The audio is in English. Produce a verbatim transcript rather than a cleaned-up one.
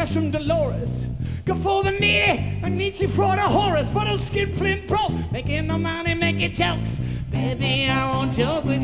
cash from Dolores. Go for the meaty, and Nietzsche, Freud, or Horace. But I'll skip Flint Pro, making the money, making jokes. Baby, I won't joke with